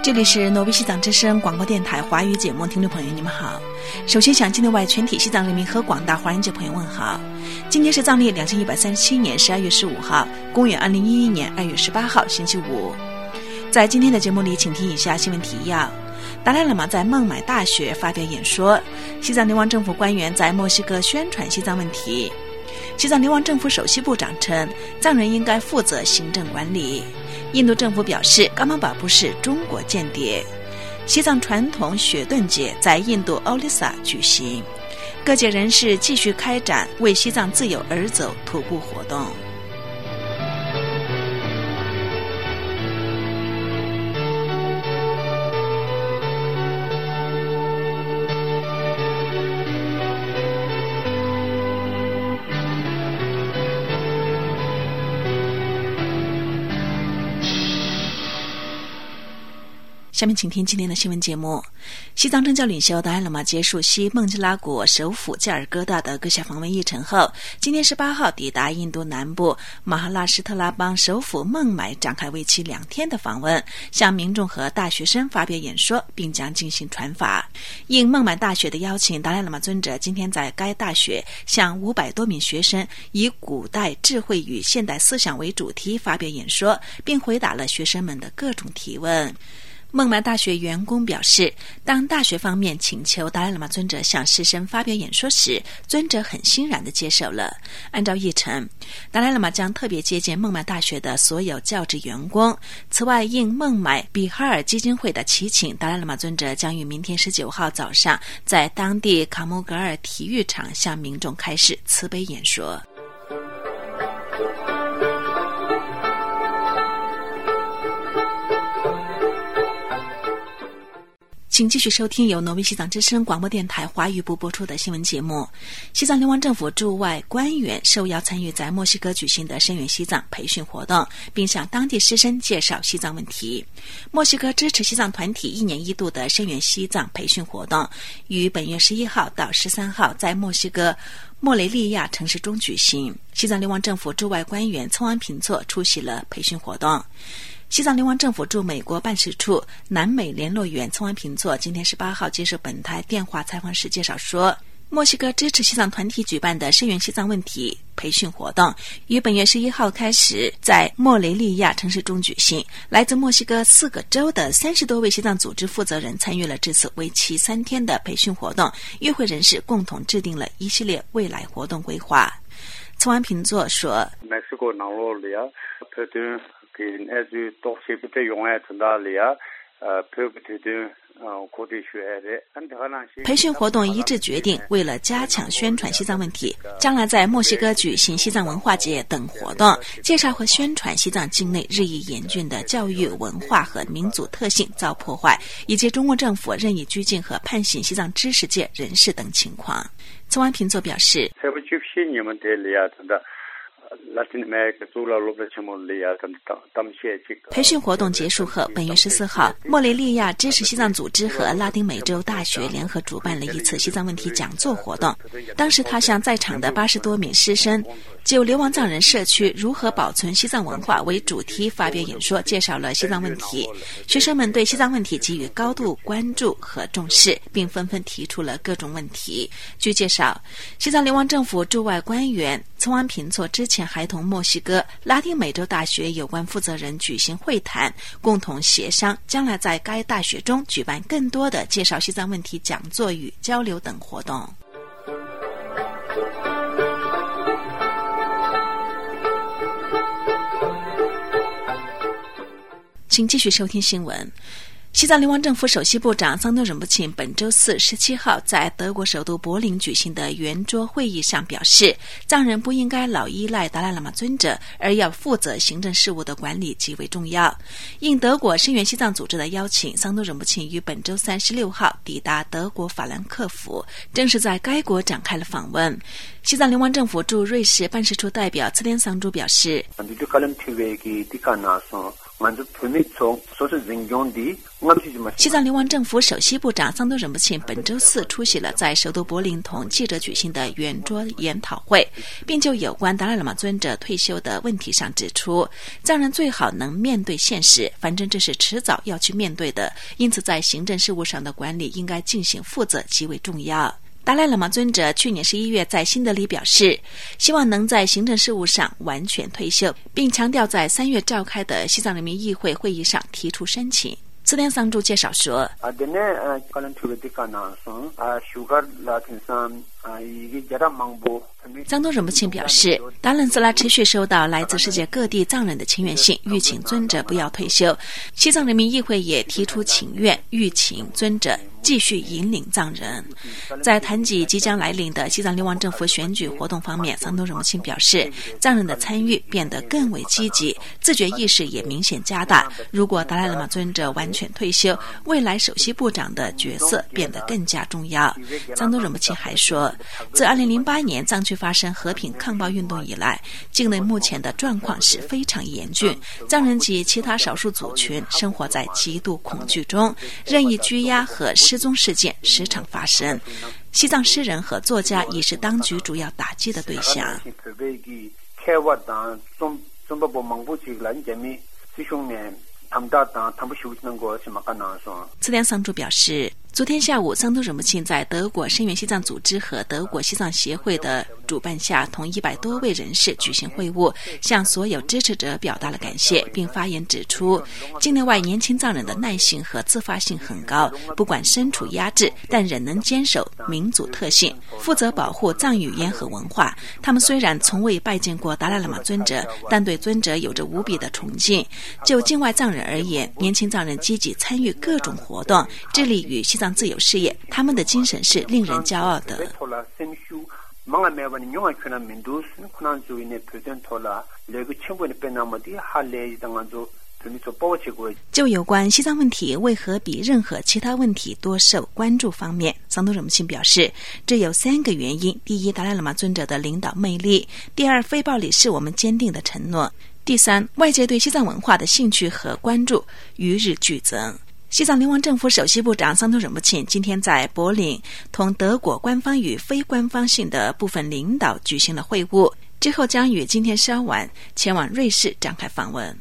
这里是挪威西藏之声广播电台华语节目，听众朋友你们好。首先向境内外全体西藏人民和广大华人界朋友问好。今天是藏历2137年12月15号，公元2011年2月18号，星期五。在今天的节目里，请听以下新闻提要。达赖喇嘛在孟买大学发表演说，西藏流亡政府官员在墨西哥宣传西藏问题。西藏流亡政府首席部长称，藏人应该负责行政管理。印度政府表示，噶玛巴不是中国间谍。西藏传统雪顿节在印度奥利萨举行，各界人士继续开展为西藏自由而走徒步活动。下面请听今天的新闻节目。西藏政教领袖达赖喇嘛结束西孟加拉国首府加尔各答的各项访问议程后，今天18号抵达印度南部马哈拉施特拉邦首府孟买，展开为期2天的访问，向民众和大学生发表演说，并将进行传法。应孟买大学的邀请，达赖喇嘛尊者今天在该大学向500多名学生以古代智慧与现代思想为主题发表演说，并回答了学生们的各种提问。孟买大学员工表示，当大学方面请求达赖喇嘛尊者向师生发表演说时，尊者很欣然地接受了。按照议程，达赖喇嘛将特别接见孟买大学的所有教职员工。此外，应孟买比哈尔基金会的祈请，达赖喇嘛尊者将于明天19号早上在当地卡木格尔体育场向民众开始慈悲演说。请继续收听由挪威西藏之声广播电台华语部播出的新闻节目。西藏流亡政府驻外官员受邀参与在墨西哥举行的声援西藏培训活动，并向当地师生介绍西藏问题。墨西哥支持西藏团体1年1度的声援西藏培训活动，于本月11号到13号在墨西哥莫雷利亚城市中举行。西藏流亡政府驻外官员聪安平措出席了培训活动。西藏流亡政府驻美国办事处南美联络员聪安平措今天18号接受本台电话采访时介绍说，墨西哥支持西藏团体举办的声援西藏问题培训活动于本月11号开始在莫雷利亚城市中举行。来自墨西哥4个州的30多位西藏组织负责人参与了这次为期3天的培训活动，与会人士共同制定了一系列未来活动规划。聪安平措说，培训活动一致决定，为了加强宣传西藏问题，将来在墨西哥举行西藏文化节等活动，介绍和宣传西藏境内日益严峻的教育文化和民族特性遭破坏，以及中国政府任意拘禁和判刑西藏知识界人士等情况。聪安平措表示，培训活动结束后，本月14号，莫雷利亚支持西藏组织和拉丁美洲大学联合主办了一次西藏问题讲座活动。当时他向在场的80多名师生就流亡藏人社区如何保存西藏文化为主题发表演说，介绍了西藏问题。学生们对西藏问题给予高度关注和重视，并纷纷提出了各种问题。据介绍，西藏流亡政府驻外官员聪安平措之前还同墨西哥拉丁美洲大学有关负责人举行会谈，共同协商将来在该大学中举办更多的介绍西藏问题讲座与交流等活动。请继续收听新闻。西藏流亡政府首席部长桑多忍布钦本周4 17号在德国首都柏林举行的圆桌会议上表示，藏人不应该老依赖达赖喇嘛尊者，而要负责行政事务的管理极为重要。应德国声援西藏组织的邀请，桑多忍布钦于本周3 16号抵达德国法兰克福，正式在该国展开了访问。西藏流亡政府驻瑞士办事处代表茨连桑珠表示， 西藏流亡政府首席部长桑多仁布沁本周四出席了在首都柏林同记者举行的圆桌研讨会，并就有关达赖喇嘛尊者退休的问题上指出，藏人最好能面对现实，反正这是迟早要去面对的，因此在行政事务上的管理应该进行负责极为重要。达赖喇嘛尊者去年11月在新德里表示，希望能在行政事务上完全退休，并强调在3月召开的西藏人民议会会议上提出申请。次田桑珠介绍说，藏东仁布沁表示，达楞斯拉持续收到来自世界各地藏人的请愿信，欲请尊者不要退休。西藏人民议会也提出请愿，欲请尊者继续引领藏人。在谈及即将来临的西藏流亡政府选举活动方面，藏东仁布沁表示，藏人的参与变得更为积极，自觉意识也明显加大。如果达赖喇嘛尊者完全退休，未来首席部长的角色变得更加重要。藏东仁布沁还说，自2008年藏区发生和平抗暴运动以来，境内目前的状况是非常严峻，藏人及其他少数族群生活在极度恐惧中，任意拘押和失踪事件时常发生。西藏诗人和作家已是当局主要打击的对象。次田桑珠表示，昨天下午，桑东仁布沁在德国声援西藏组织和德国西藏协会的主办下，同100多位人士举行会晤，向所有支持者表达了感谢，并发言指出，境内外年轻藏人的耐性和自发性很高，不管身处压制，但仍能坚守民族特性，负责保护藏语言和文化。他们虽然从未拜见过达赖喇嘛尊者，但对尊者有着无比的崇敬。就境外藏人而言，年轻藏人积极参与各种活动，致力于西藏自由事业，他们的精神是令人骄傲的。就有关西藏问题为何比任何其他问题多受关注方面，桑东仁布沁表示，这有3个原因：第一，达赖喇嘛尊者的领导魅力；第二，非暴力是我们坚定的承诺；第三，外界对西藏文化的兴趣和关注与日俱增。西藏流亡政府首席部长桑东仁布沁今天在柏林同德国官方与非官方性的部分领导举行了会晤，之后将于今天稍晚前往瑞士展开访问。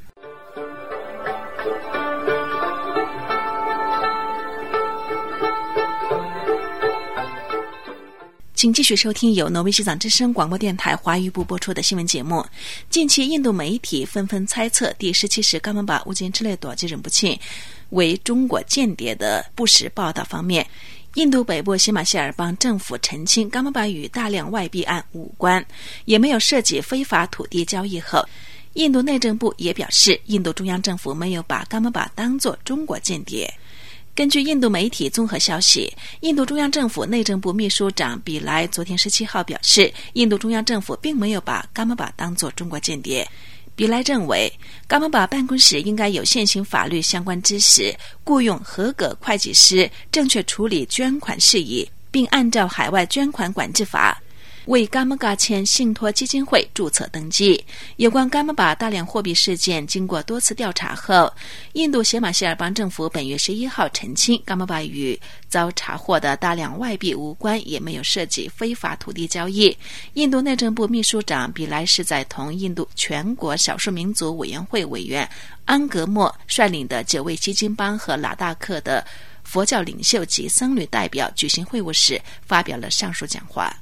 请继续收听由挪威西藏之声广播电台华语部播出的新闻节目。近期印度媒体纷纷猜测第17世噶玛巴乌坚之类朵吉仁布沁为中国间谍的不实报道方面，印度北部喜马歇尔邦政府澄清噶玛巴与大量外币案无关，也没有涉及非法土地交易后，印度内政部也表示，印度中央政府没有把噶玛巴当作中国间谍。根据印度媒体综合消息，印度中央政府内政部秘书长比莱昨天17号表示，印度中央政府并没有把噶玛巴当作中国间谍。比莱认为，噶玛巴办公室应该有现行法律相关知识，雇用合格会计师，正确处理捐款事宜，并按照海外捐款管制法为噶玛巴签信托基金会注册登记。有关噶玛巴大量货币事件，经过多次调查后，印度喜马歇尔邦政府本月11号澄清，噶玛巴与遭查获的大量外币无关，也没有涉及非法土地交易。印度内政部秘书长比莱是在同印度全国少数民族委员会委员安格莫率领的9位西金邦和拉达克的佛教领袖及僧侣代表举行会晤时发表了上述讲话。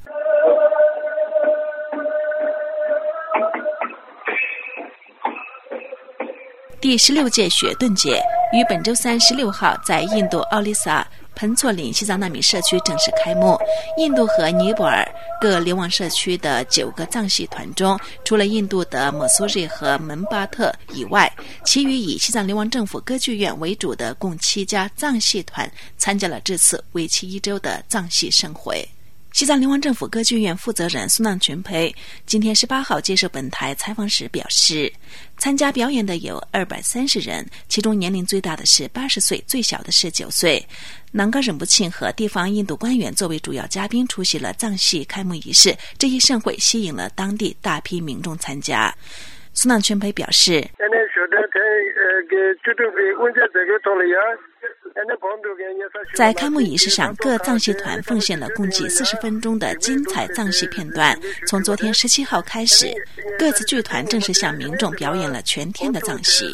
第16届雪顿节于本周三16号在印度奥利萨彭措岭西藏难民社区正式开幕。印度和尼泊尔各流亡社区的9个藏系团中，除了印度的摩苏日和门巴特以外，其余以西藏流亡政府歌剧院为主的共7家藏系团参加了这次为期1周的藏系盛会。西藏流亡政府歌剧院负责人苏纳群培今天18号接受本台采访时表示，参加表演的有230人，其中年龄最大的是80岁，最小的是9岁。南嘎仁布沁和地方印度官员作为主要嘉宾出席了藏系开幕仪式，这一盛会吸引了当地大批民众参加。苏纳群培表示， 在开幕仪式上，各藏戏团奉献了共计40分钟的精彩藏戏片段。从昨天17号开始，各自剧团正式向民众表演了全天的藏戏。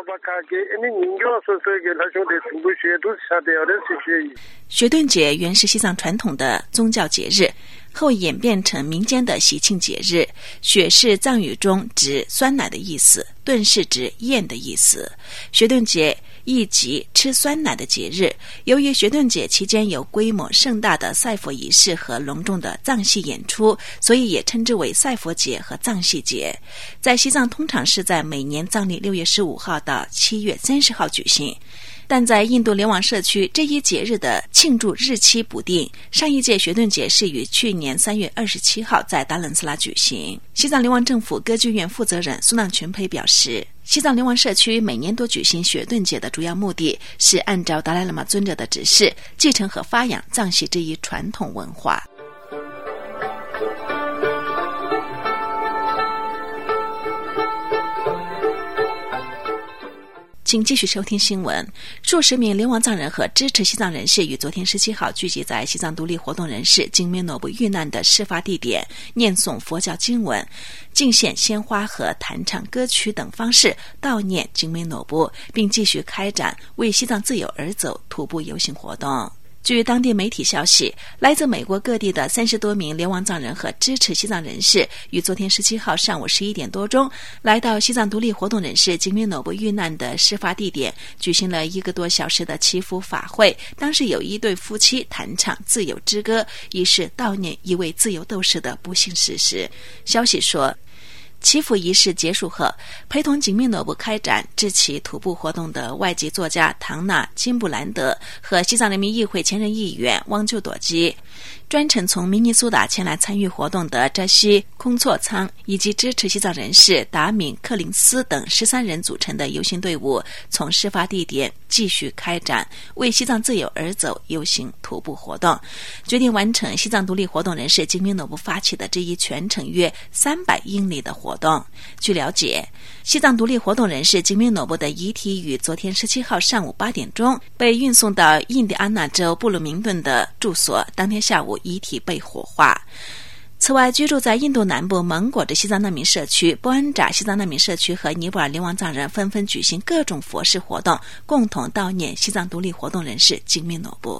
雪顿节原是西藏传统的宗教节日，后演变成民间的喜庆节日。雪是藏语中指酸奶的意思，顿是指宴的意思。雪顿节亦即吃酸奶的节日。由于雪顿节期间有规模盛大的赛佛仪式和隆重的藏戏演出，所以也称之为赛佛节和藏戏节。在西藏通常是在每年藏历6月15号到7月30号举行，但在印度流亡社区，这一节日的庆祝日期不定。上一届雪顿节是于去年3月27号在达冷斯拉举行。西藏流亡政府歌剧院负责人苏浪群培表示，西藏流亡社区每年都举行雪顿节的主要目的是按照达赖喇嘛尊者的指示，继承和发扬藏戏这一传统文化。请继续收听新闻。数十名流亡藏人和支持西藏人士于昨天17号聚集在西藏独立活动人士金明诺布遇难的事发地点，念诵佛教经文、敬献鲜花和弹唱歌曲等方式悼念金明诺布，并继续开展为西藏自由而走徒步游行活动。据当地媒体消息，来自美国各地的30多名流亡藏人和支持西藏人士于昨天17号上午11点多钟来到西藏独立活动人士金明诺布遇难的事发地点，举行了1个多小时的祈福法会。当时有一对夫妻弹唱自由之歌，以示悼念一位自由斗士的不幸逝世。消息说，祈福仪式结束后，陪同金明诺布开展支其徒步活动的外籍作家唐纳金布兰德和西藏人民议会前任议员汪旧朵基，专程从明尼苏达前来参与活动的扎西空措仓以及支持西藏人士达敏克林斯等13人组成的游行队伍，从事发地点继续开展为西藏自由而走游行徒步活动，决定完成西藏独立活动人士金明诺布发起的这一全程约300英里的活动。据了解，西藏独立活动人士金明诺布的遗体于昨天17号上午8点钟被运送到印第安纳州布鲁明顿的住所，当天下午遗体被火化。此外，居住在印度南部蒙果的西藏难民社区、波恩扎西藏难民社区和尼泊尔流亡藏人纷纷举行各种佛事活动，共同悼念西藏独立活动人士金明诺布。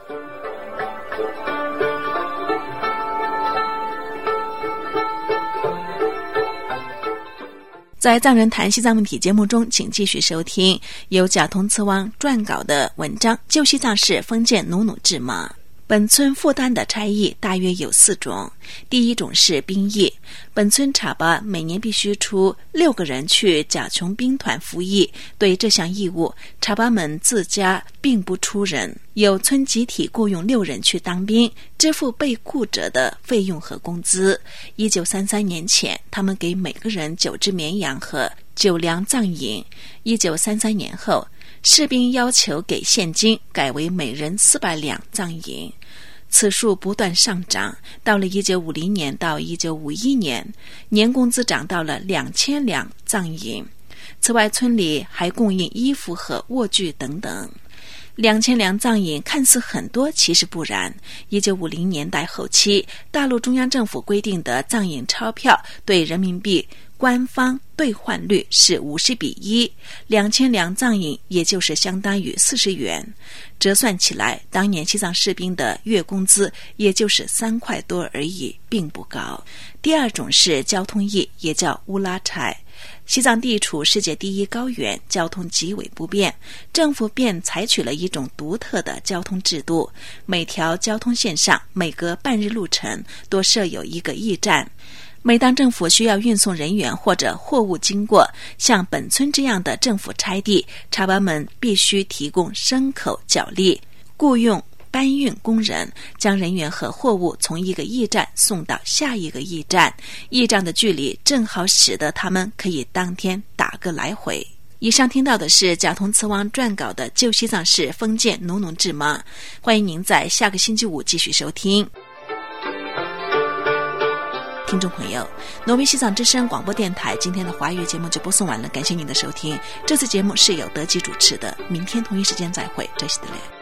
在藏人谈西藏问题节目中，请继续收听由贾通次汪撰稿的文章《旧西藏市封建奴奴制吗》。本村负担的差役大约有4种。第一种是兵役，本村查巴每年必须出6个人去甲琼兵团服役，对这项义务，查巴们自家并不出人，有村集体雇佣6人去当兵，支付被雇者的费用和工资。1933年前，他们给每个人9只绵羊和9两藏银。1933年后，士兵要求给现金，改为每人400两藏银。此数不断上涨，到了1950年到1951年，年工资涨到了2000两藏银。此外，村里还供应衣服和卧具等等。2000两藏银看似很多，其实不然。1950年代后期，大陆中央政府规定的藏银钞票对人民币官方兑换率是50:1，2000两藏银也就是相当于40元，折算起来，当年西藏士兵的月工资也就是3块多而已，并不高。第二种是交通役，也叫乌拉差。西藏地处世界第1高原，交通极为不便，政府便采取了一种独特的交通制度，每条交通线上每隔半日路程多设有一个驿站。每当政府需要运送人员或者货物经过像本村这样的政府差地，查巴们必须提供牲口脚力，雇用搬运工人，将人员和货物从一个驿站送到下一个驿站，驿站的距离正好使得他们可以当天打个来回。以上听到的是贾通次汪撰稿的《旧西藏市封建奴奴制吗》，欢迎您在下个星期五继续收听。 听众朋友，挪威西藏之声广播电台今天的华语节目就播送完了，感谢您的收听。这次节目是由德基主持的，明天同一时间再会，这是的嘞。